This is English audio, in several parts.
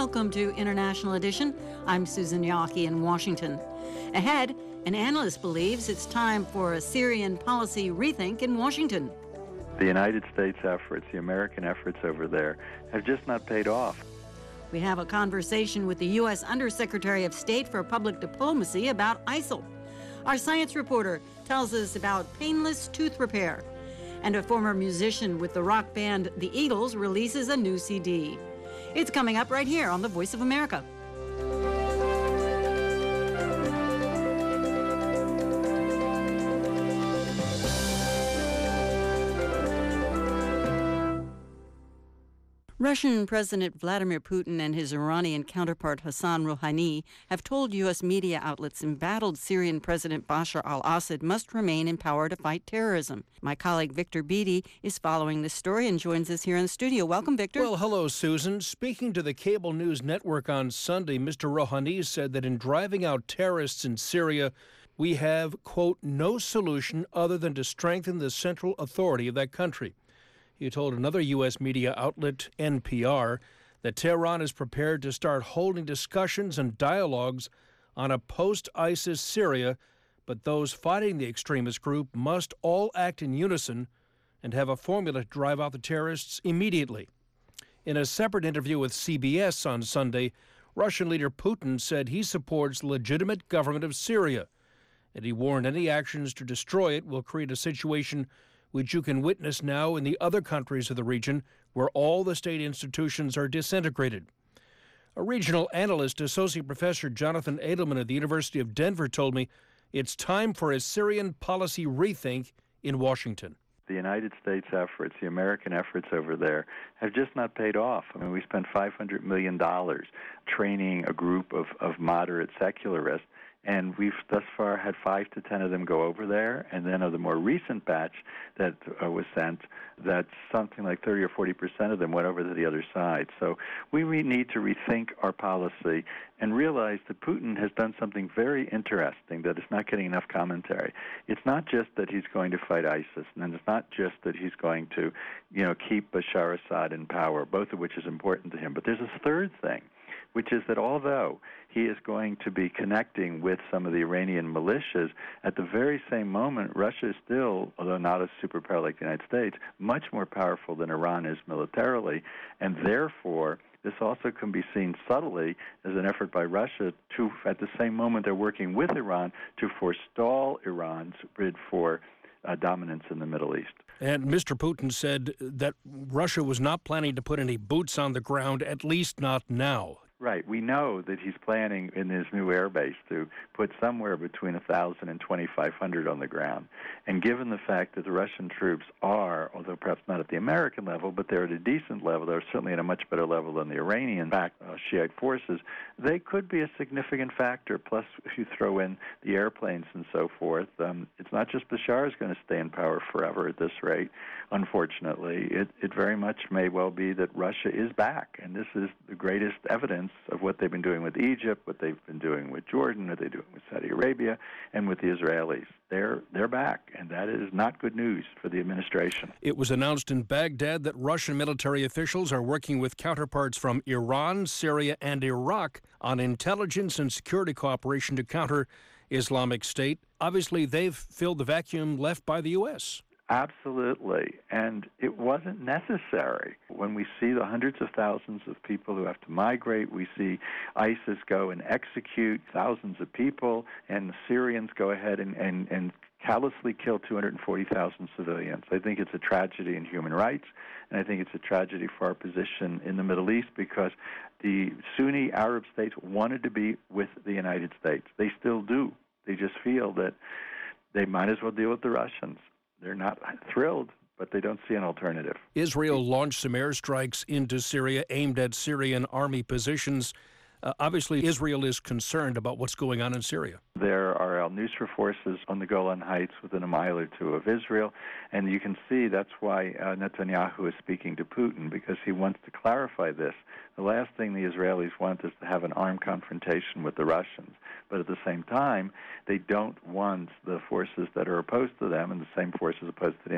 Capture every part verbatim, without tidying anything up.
Welcome to International Edition. I'm Susan Yockey in Washington. Ahead, an analyst believes it's time for a Syrian policy rethink in Washington. The United States efforts, the American efforts over there, have just not paid off. We have a conversation with the U S Undersecretary of State for Public Diplomacy about ISIL. Our science reporter tells us about painless tooth repair. And a former musician with the rock band The Eagles releases a new C D. It's coming up right here on The Voice of America. Russian President Vladimir Putin and his Iranian counterpart Hassan Rouhani have told U S media outlets embattled Syrian President Bashar al-Assad must remain in power to fight terrorism. My colleague Victor Beattie is following this story and joins us here in the studio. Welcome, Victor. Well, hello, Susan. Speaking to the cable news network on Sunday, Mister Rouhani said that in driving out terrorists in Syria, we have, quote, no solution other than to strengthen the central authority of that country. He told another U S media outlet, N P R, that Tehran is prepared to start holding discussions and dialogues on a post-ISIS Syria, but those fighting the extremist group must all act in unison and have a formula to drive out the terrorists immediately. In a separate interview with C B S on Sunday, Russian leader Putin said he supports the legitimate government of Syria, and he warned any actions to destroy it will create a situation which you can witness now in the other countries of the region where all the state institutions are disintegrated. A regional analyst, Associate Professor Jonathan Edelman at the University of Denver, told me it's time for a Syrian policy rethink in Washington. The United States efforts, the American efforts over there, have just not paid off. I mean, we spent five hundred million dollars training a group of, of moderate secularists, and we've thus far had five to ten of them go over there. And then of the more recent batch that uh, was sent, that's something like thirty or forty percent of them went over to the other side. So we re- need to rethink our policy and realize that Putin has done something very interesting that is not getting enough commentary. It's not just that he's going to fight ISIS, and it's not just that he's going to, you know, keep Bashar Assad in power, both of which is important to him. But there's a third thing, which is that although he is going to be connecting with some of the Iranian militias, at the very same moment, Russia is still, although not a superpower like the United States, much more powerful than Iran is militarily, and therefore this also can be seen subtly as an effort by Russia to, at the same moment they're working with Iran, to forestall Iran's bid for uh, dominance in the Middle East. And Mister Putin said that Russia was not planning to put any boots on the ground, at least not now. Right. We know that he's planning in his new air base to put somewhere between one thousand and twenty-five hundred on the ground. And given the fact that the Russian troops are, although perhaps not at the American level, but they're at a decent level, they're certainly at a much better level than the Iranian-backed uh, Shiite forces, they could be a significant factor. Plus, if you throw in the airplanes and so forth, um, it's not just Bashar is going to stay in power forever at this rate. Unfortunately, it, it very much may well be that Russia is back, and this is the greatest evidence of what they've been doing with Egypt, what they've been doing with Jordan, what they're doing with Saudi Arabia, and with the Israelis. They're they're back, and that is not good news for the administration. It was announced in Baghdad that Russian military officials are working with counterparts from Iran, Syria, and Iraq on intelligence and security cooperation to counter Islamic State. Obviously, they've filled the vacuum left by the U S Absolutely, and it wasn't necessary. When we see the hundreds of thousands of people who have to migrate, we see ISIS go and execute thousands of people, and the Syrians go ahead and, and, and callously kill two hundred forty thousand civilians. I think it's a tragedy in human rights, and I think it's a tragedy for our position in the Middle East, because the Sunni Arab states wanted to be with the United States. They still do. They just feel that they might as well deal with the Russians. They're not thrilled, but they don't see an alternative. Israel launched some airstrikes into Syria aimed at Syrian army positions. Uh, obviously, Israel is concerned about what's going on in Syria. There are al-Nusra forces on the Golan Heights within a mile or two of Israel, and you can see that's why uh, Netanyahu is speaking to Putin, because he wants to clarify this. The last thing the Israelis want is to have an armed confrontation with the Russians. But at the same time, they don't want the forces that are opposed to them, and the same forces opposed to the United States,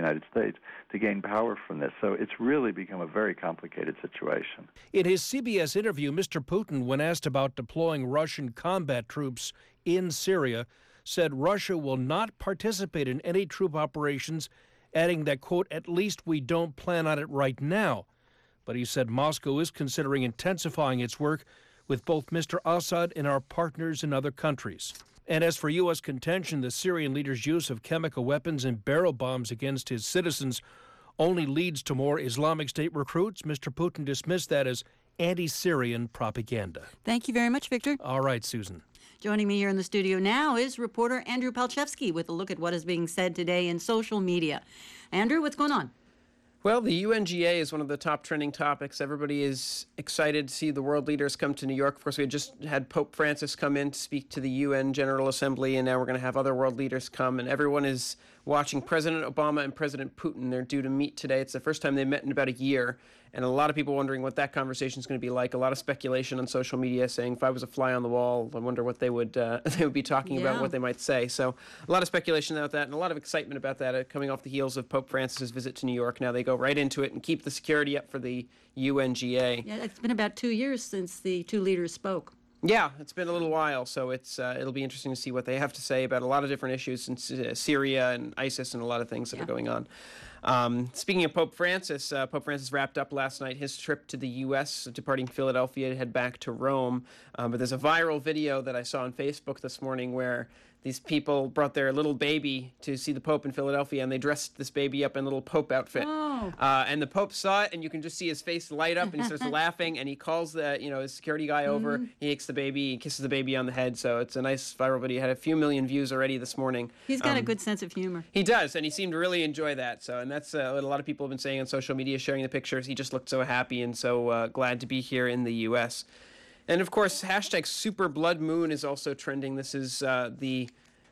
States to gain power from this. So it's really become a very complicated situation. In his C B S interview, Mister Putin, when asked about deploying Russian combat troops in Syria, said Russia will not participate in any troop operations, adding that, quote, at least we don't plan on it right now. But he said Moscow is considering intensifying its work with both Mister Assad and our partners in other countries. And as for U S contention, the Syrian leader's use of chemical weapons and barrel bombs against his citizens only leads to more Islamic State recruits, Mister Putin dismissed that as anti-Syrian propaganda. Thank you very much, Victor. All right, Susan. Joining me here in the studio now is reporter Andrew Palchevsky with a look at what is being said today in social media. Andrew, what's going on? Well, the U N G A is one of the top trending topics. Everybody is excited to see the world leaders come to New York. Of course, we had just had Pope Francis come in to speak to the U N General Assembly, and now we're going to have other world leaders come. And everyone is watching President Obama and President Putin. They're due to meet today. It's the first time they met in about a year. And a lot of people wondering what that conversation is going to be like. A lot of speculation on social media saying, if I was a fly on the wall, I wonder what they would uh, they would be talking yeah. about, what they might say. So a lot of speculation about that and a lot of excitement about that uh, coming off the heels of Pope Francis's visit to New York. Now they go right into it and keep the security up for the U N G A. Yeah, it's been about two years since the two leaders spoke. Yeah, it's been a little while, so it's uh, it'll be interesting to see what they have to say about a lot of different issues in uh, Syria and ISIS and a lot of things that yeah. are going on. Um, speaking of Pope Francis, uh, Pope Francis wrapped up last night his trip to the U S, departing Philadelphia to head back to Rome. Um, but there's a viral video that I saw on Facebook this morning where these people brought their little baby to see the Pope in Philadelphia, and they dressed this baby up in a little Pope outfit. Oh. Uh, and the Pope saw it, and you can just see his face light up, and he starts laughing, and he calls the, you know, his security guy over. Mm. He takes the baby, he kisses the baby on the head. So it's a nice viral video. Had a few million views already this morning. He's got um, a good sense of humor. He does, and he seemed to really enjoy that. So, and that's uh, what a lot of people have been saying on social media, sharing the pictures. He just looked so happy and so uh, glad to be here in the U S. And of course, hashtag Super Blood Moon is also trending. This is uh, the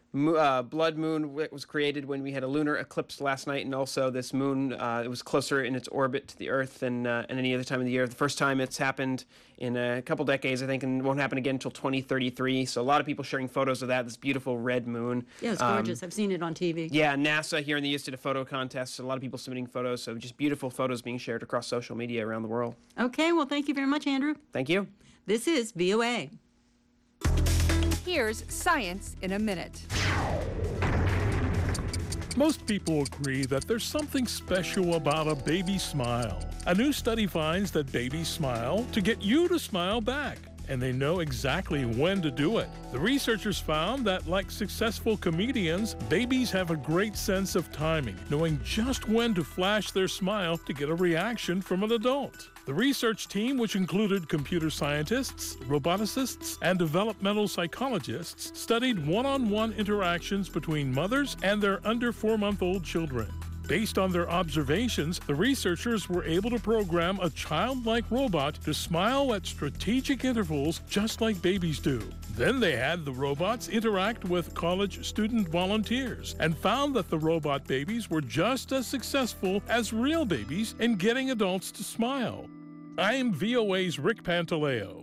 Uh, blood moon was created when we had a lunar eclipse last night, and also this moon, uh, it was closer in its orbit to the Earth than, uh, than any other time of the year. The first time it's happened in a couple decades, I think, and won't happen again until twenty thirty-three. So a lot of people sharing photos of that, this beautiful red moon. Yeah, it's gorgeous. Um, I've seen it on T V. Yeah, NASA here in the U S did a photo contest. So a lot of people submitting photos, so just beautiful photos being shared across social media around the world. Okay, well, thank you very much, Andrew. Thank you. This is V O A. Here's Science in a Minute. Most people agree that there's something special about a baby smile. A new study finds that babies smile to get you to smile back, and they know exactly when to do it. The researchers found that, like successful comedians, babies have a great sense of timing, knowing just when to flash their smile to get a reaction from an adult. The research team, which included computer scientists, roboticists, and developmental psychologists, studied one-on-one interactions between mothers and their under four-month-old children. Based on their observations, the researchers were able to program a childlike robot to smile at strategic intervals just like babies do. Then they had the robots interact with college student volunteers and found that the robot babies were just as successful as real babies in getting adults to smile. I'm V O A's Rick Pantaleo.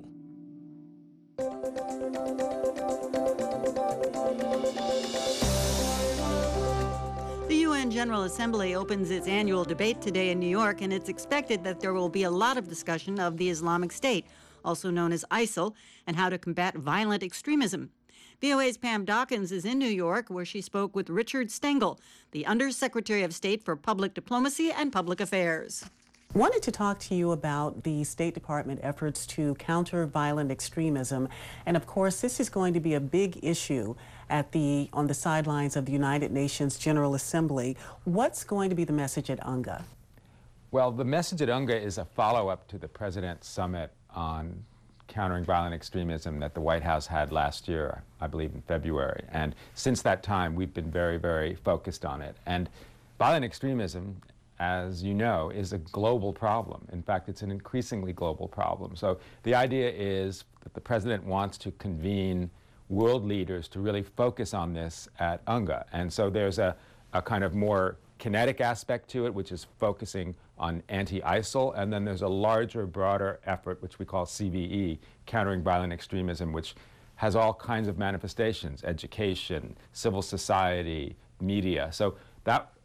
The U N General Assembly opens its annual debate today in New York, and it's expected that there will be a lot of discussion of the Islamic State, also known as ISIL, and how to combat violent extremism. V O A's Pam Dawkins is in New York, where she spoke with Richard Stengel, the Undersecretary of State for Public Diplomacy and Public Affairs. I wanted to talk to you about the State Department efforts to counter violent extremism. And of course, this is going to be a big issue at the on the sidelines of the United Nations General Assembly. What's going to be the message at UNGA? Well, the message at UNGA is a follow-up to the President's Summit on countering violent extremism that the White House had last year, I believe in February. And since that time, we've been very, very focused on it. And violent extremism, as you know, is a global problem. In fact, it's an increasingly global problem. So the idea is that the President wants to convene world leaders to really focus on this at UNGA. And so there's a, a kind of more kinetic aspect to it, which is focusing on anti-ISIL, and then there's a larger, broader effort, which we call C V E, countering violent extremism, which has all kinds of manifestations: education, civil society, media. So that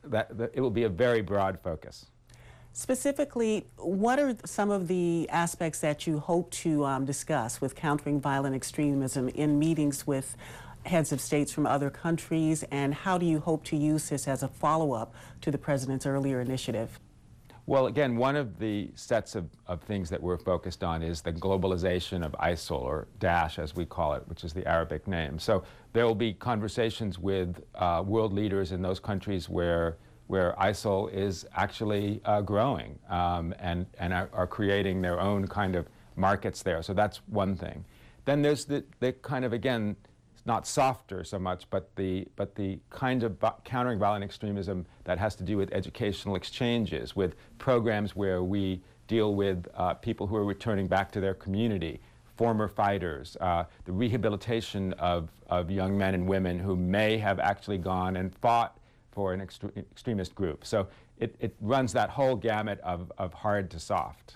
that, that it will be a very broad focus. Specifically, what are some of the aspects that you hope to um, discuss with countering violent extremism in meetings with heads of states from other countries, and how do you hope to use this as a follow-up to the president's earlier initiative? Well, again, one of the sets of, of things that we're focused on is the globalization of ISIL, or Daesh as we call it, which is the Arabic name. So there will be conversations with uh, world leaders in those countries where where ISIL is actually uh, growing um, and, and are, are creating their own kind of markets there. So that's one thing. Then there's the, the kind of, again, not softer so much, but the, but the kind of countering violent extremism that has to do with educational exchanges, with programs where we deal with uh, people who are returning back to their community, former fighters, uh, the rehabilitation of, of young men and women who may have actually gone and fought for an extre extremist group. So it, it runs that whole gamut of, of hard to soft.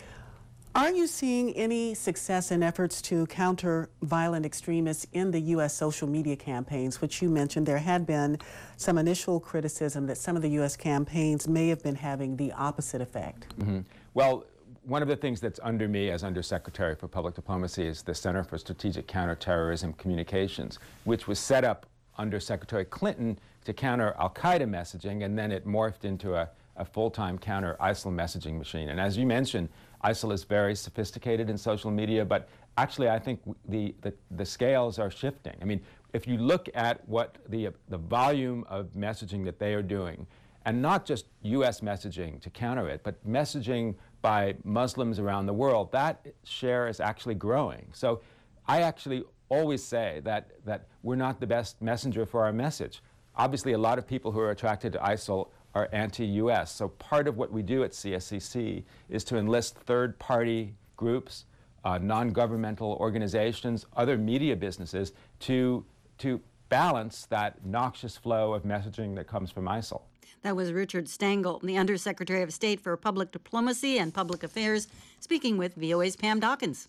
Are you seeing any success in efforts to counter violent extremists in the U S social media campaigns, which you mentioned? There had been some initial criticism that some of the U S campaigns may have been having the opposite effect. Mm-hmm. Well, one of the things that's under me as Undersecretary for Public Diplomacy is the Center for Strategic Counterterrorism Communications, which was set up under Secretary Clinton to counter al-Qaeda messaging, and then it morphed into a, a full-time counter ISIL messaging machine. And as you mentioned, ISIL is very sophisticated in social media, but actually I think the, the, the scales are shifting. I mean, if you look at what the, the volume of messaging that they are doing, and not just U S messaging to counter it, but messaging by Muslims around the world, that share is actually growing. So I actually always say that, that we're not the best messenger for our message. Obviously, a lot of people who are attracted to ISIL are anti-U S. So part of what we do at C S C C is to enlist third-party groups, uh, non-governmental organizations, other media businesses to, to balance that noxious flow of messaging that comes from ISIL. That was Richard Stengel, the Undersecretary of State for Public Diplomacy and Public Affairs, speaking with V O A's Pam Dawkins.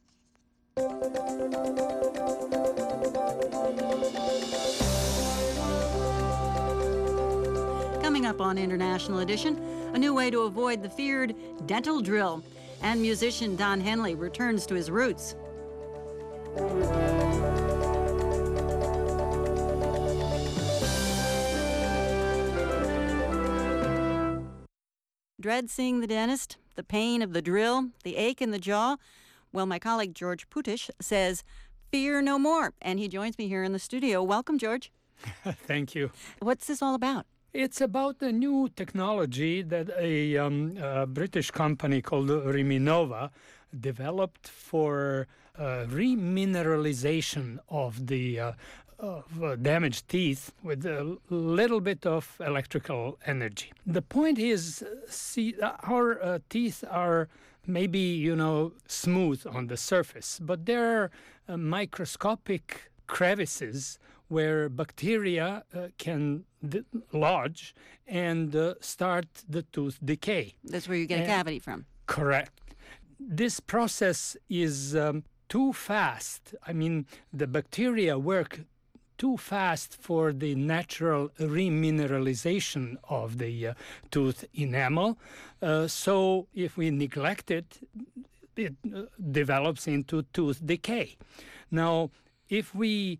Coming up on International Edition, a new way to avoid the feared dental drill. And musician Don Henley returns to his roots. Dread seeing the dentist, the pain of the drill, the ache in the jaw. Well, my colleague George Putish says, fear no more. And he joins me here in the studio. Welcome, George. Thank you. What's this all about? It's about a new technology that a, um, a British company called Riminova developed for uh, remineralization of the uh, of uh, damaged teeth with a little bit of electrical energy. The point is, see, our uh, teeth are maybe, you know, smooth on the surface, but there are uh, microscopic crevices where bacteria uh, can d- lodge and uh, start the tooth decay. That's where you get and, a cavity from. Correct. This process is um, too fast. I mean, the bacteria work too fast for the natural remineralization of the uh, tooth enamel. Uh, so if we neglect it, it uh, develops into tooth decay. Now, if we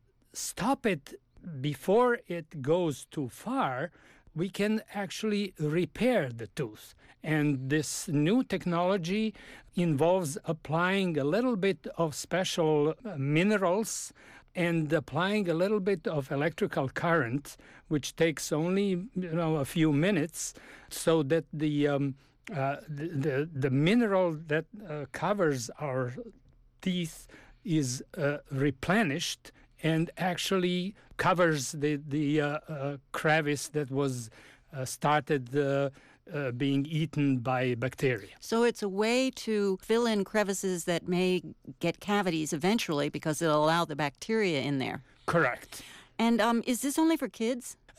stop it before it goes too far, we can actually repair the tooth. And this new technology involves applying a little bit of special uh, minerals and applying a little bit of electrical current, which takes only, you know, a few minutes, so that the um, uh, the, the the mineral that uh, covers our teeth is uh, replenished and actually covers the the uh, uh, crevice that was uh, started uh, uh, being eaten by bacteria. So it's a way to fill in crevices that may get cavities eventually because it'll allow the bacteria in there. Correct. And um, is this only for kids?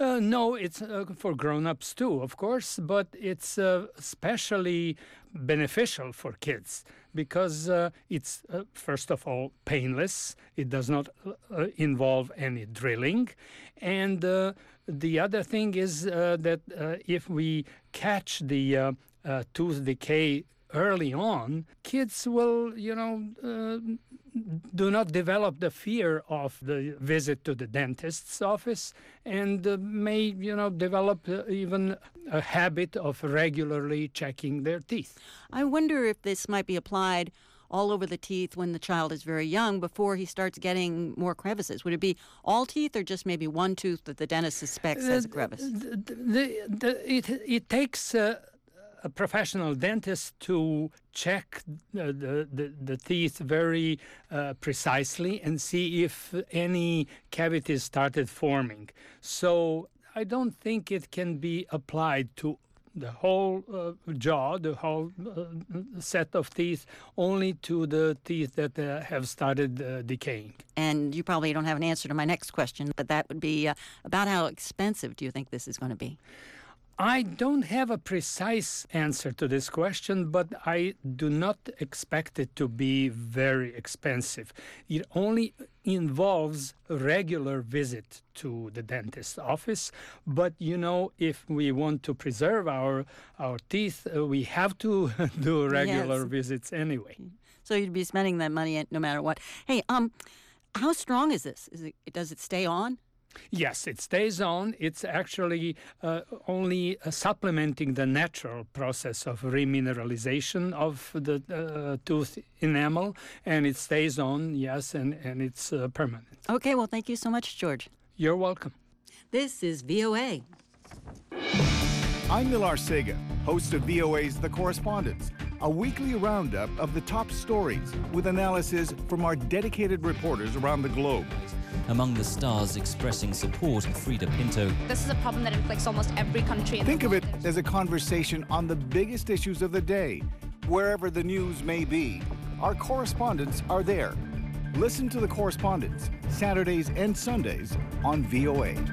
Uh, no, it's uh, for grown-ups too, of course, but it's uh, especially beneficial for kids because uh, it's, uh, first of all, painless. It does not uh, involve any drilling. And uh, the other thing is uh, that uh, if we catch the uh, uh, tooth decay early on, kids will, you know, uh, do not develop the fear of the visit to the dentist's office and uh, may, you know, develop uh, even a habit of regularly checking their teeth. I wonder if this might be applied all over the teeth when the child is very young before he starts getting more crevices. Would it be all teeth or just maybe one tooth that the dentist suspects has a crevice? The, the, the, it, it takes... Uh, a professional dentist to check the, the, the, the teeth very uh, precisely and see if any cavities started forming. So I don't think it can be applied to the whole uh, jaw, the whole uh, set of teeth, only to the teeth that uh, have started uh, decaying. And you probably don't have an answer to my next question, but that would be uh, about how expensive do you think this is going to be? I don't have a precise answer to this question, but I do not expect it to be very expensive. It only involves a regular visit to the dentist's office. But, you know, if we want to preserve our, our teeth, uh, we have to do regular yes. visits anyway. So you'd be spending that money no matter what. Hey, um, how strong is this? Is it, does it stay on? Yes, it stays on. It's actually uh, only uh, supplementing the natural process of remineralization of the uh, tooth enamel, and it stays on, yes, and, and it's uh, permanent. Okay, well, thank you so much, George. You're welcome. This is V O A. I'm Millar Sega, host of V O A's The Correspondents, a weekly roundup of the top stories with analysis from our dedicated reporters around the globe. Among the stars expressing support, Frida Pinto. This is a problem that inflicts almost every country in Think the world. of it as a conversation on the biggest issues of the day, wherever the news may be. Our correspondents are there. Listen to The Correspondents, Saturdays and Sundays on V O A.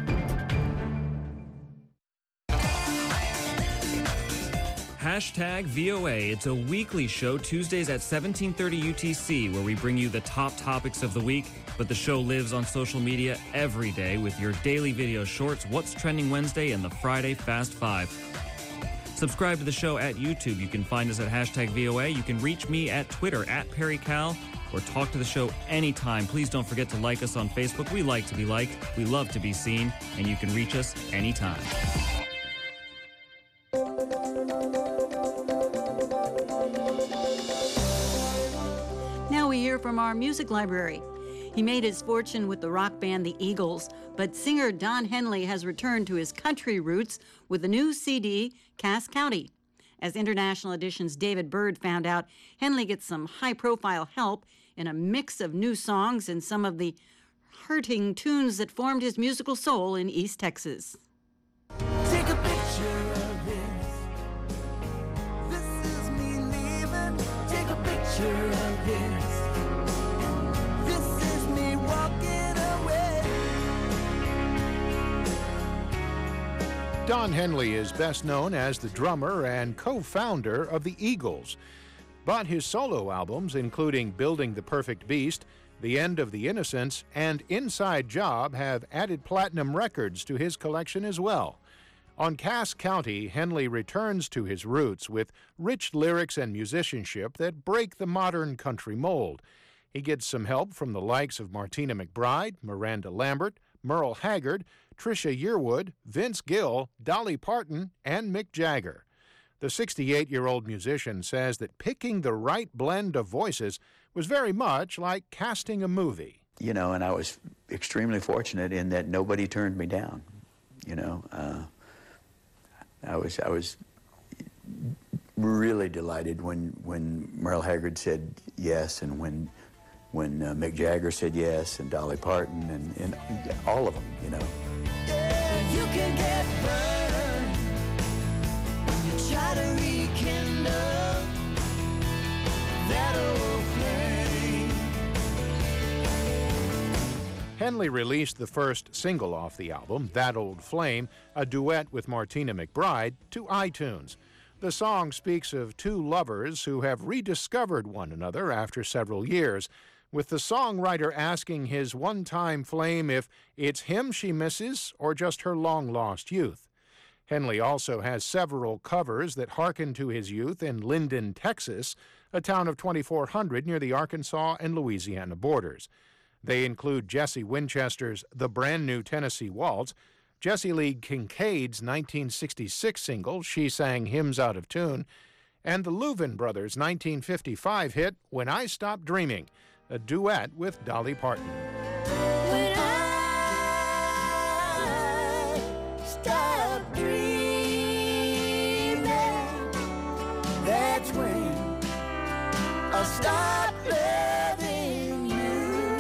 Hashtag V O A. It's a weekly show Tuesdays at seventeen thirty U T C where we bring you the top topics of the week, but the show lives on social media every day with your daily video shorts, What's Trending Wednesday, and the Friday Fast Five. Subscribe to the show at YouTube. You can find us at hashtag V O A. You can reach me at Twitter at Perry Cal or talk to the show anytime. Please don't forget to like us on Facebook. We like to be liked. We love to be seen, and you can reach us anytime. Now we hear from our music library. He made his fortune with the rock band The Eagles, but singer Don Henley has returned to his country roots with the new C D, Cass County. As International Edition's David Bird found out, Henley gets some high-profile help in a mix of new songs and some of the hurting tunes that formed his musical soul in East Texas. Take a picture of this. This is me leaving. Take a picture of this. This is me walking away. Don Henley is best known as the drummer and co-founder of the Eagles. But his solo albums, including Building the Perfect Beast, The End of the Innocents, and Inside Job, have added platinum records to his collection as well. On Cass County, Henley returns to his roots with rich lyrics and musicianship that break the modern country mold. He gets some help from the likes of Martina McBride, Miranda Lambert, Merle Haggard, Trisha Yearwood, Vince Gill, Dolly Parton, and Mick Jagger. The sixty-eight-year-old musician says that picking the right blend of voices was very much like casting a movie. You know, and I was extremely fortunate in that nobody turned me down. You know, uh, I was I was really delighted when when Merle Haggard said yes, and when when uh, Mick Jagger said yes, and Dolly Parton, and, and all of them. You know. Yeah, you can get burned when you try to rekindle that old flame. Henley released the first single off the album, That Old Flame, a duet with Martina McBride, to iTunes. The song speaks of two lovers who have rediscovered one another after several years, with the songwriter asking his one-time flame if it's him she misses or just her long-lost youth. Henley also has several covers that hearken to his youth in Linden, Texas, a town of twenty-four hundred near the Arkansas and Louisiana borders. They include Jesse Winchester's The Brand New Tennessee Waltz, Jessie Lee Kincaid's nineteen sixty-six single, She Sang Hymns Out of Tune, and the Louvin Brothers' nineteen fifty-five hit, When I Stop Dreaming, a duet with Dolly Parton. When I stop dreaming, that's when I'll stop loving you.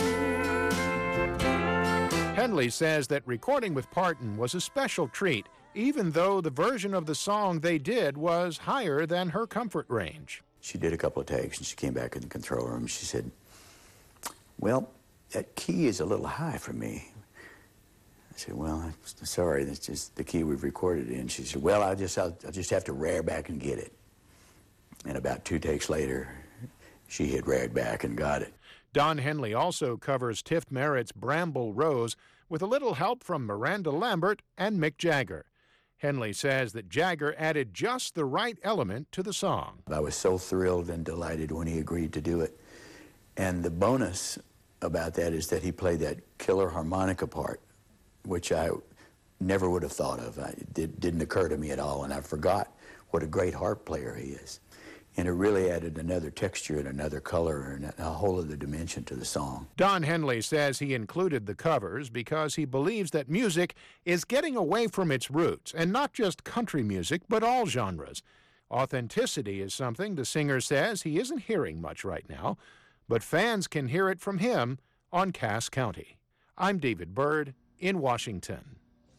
Henley says that recording with Parton was a special treat, even though the version of the song they did was higher than her comfort range. She did a couple of takes, and she came back in the control room. She said, well, that key is a little high for me. I said, well, I'm sorry, that's just the key we've recorded in. She said, well, I'll just, I'll, I'll just have to rear back and get it. And about two takes later, she had reared back and got it. Don Henley also covers Tiff Merritt's Bramble Rose with a little help from Miranda Lambert and Mick Jagger. Henley says that Jagger added just the right element to the song. I was so thrilled and delighted when he agreed to do it. And the bonus about that is that he played that killer harmonica part, which I never would have thought of. I, it did, didn't occur to me at all, and I forgot what a great harp player he is. And it really added another texture and another color and a whole other dimension to the song. Don Henley says he included the covers because he believes that music is getting away from its roots, and not just country music, but all genres. Authenticity is something the singer says he isn't hearing much right now, but fans can hear it from him on Cass County. I'm David Byrd in Washington.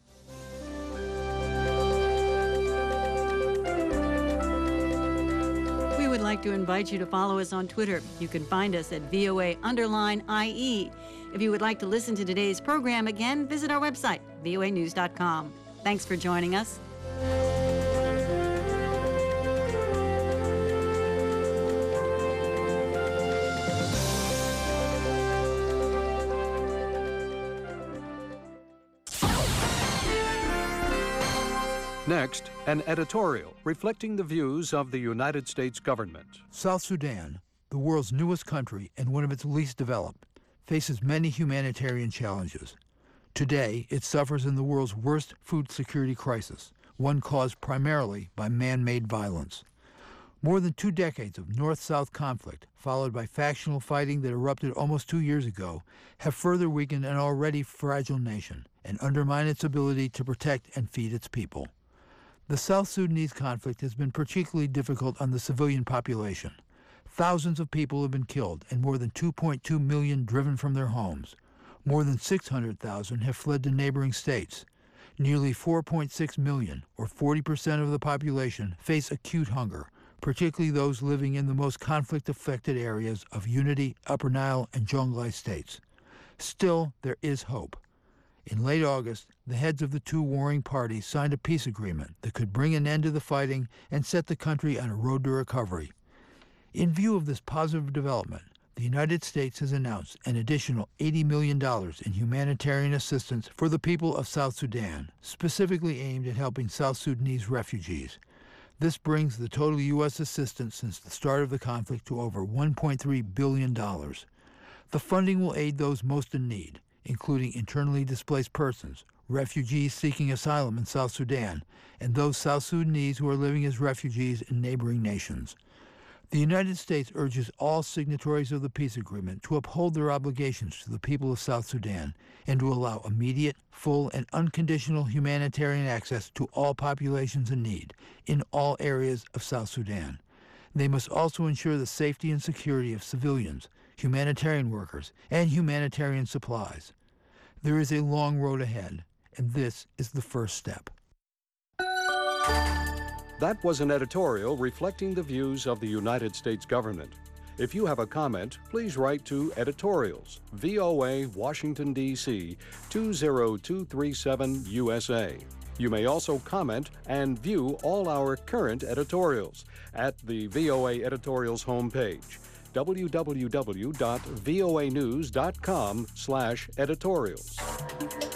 We would like to invite you to follow us on Twitter. You can find us at V O A underline I E. If you would like to listen to today's program again, visit our website, V O A news dot com. Thanks for joining us. Next, an editorial reflecting the views of the United States government. South Sudan, the world's newest country and one of its least developed, faces many humanitarian challenges. Today, it suffers in the world's worst food security crisis, one caused primarily by man-made violence. More than two decades of North-South conflict, followed by factional fighting that erupted almost two years ago, have further weakened an already fragile nation and undermined its ability to protect and feed its people. The South Sudanese conflict has been particularly difficult on the civilian population. Thousands of people have been killed and more than two point two million driven from their homes. More than six hundred thousand have fled to neighboring states. Nearly four point six million, or forty percent of the population, face acute hunger, particularly those living in the most conflict-affected areas of Unity, Upper Nile, and Jonglei states. Still, there is hope. In late August, the heads of the two warring parties signed a peace agreement that could bring an end to the fighting and set the country on a road to recovery. In view of this positive development, the United States has announced an additional eighty million dollars in humanitarian assistance for the people of South Sudan, specifically aimed at helping South Sudanese refugees. This brings the total U S assistance since the start of the conflict to over one point three billion dollars. The funding will aid those most in need, including internally displaced persons, refugees seeking asylum in South Sudan, and those South Sudanese who are living as refugees in neighboring nations. The United States urges all signatories of the peace agreement to uphold their obligations to the people of South Sudan and to allow immediate, full, and unconditional humanitarian access to all populations in need in all areas of South Sudan. They must also ensure the safety and security of civilians, humanitarian workers, and humanitarian supplies. There is a long road ahead, and this is the first step. That was an editorial reflecting the views of the United States government. If you have a comment, please write to Editorials, V O A, Washington, D C two zero two three seven U S A. You may also comment and view all our current editorials at the V O A Editorials homepage, w w w dot v o a news dot com slash editorials.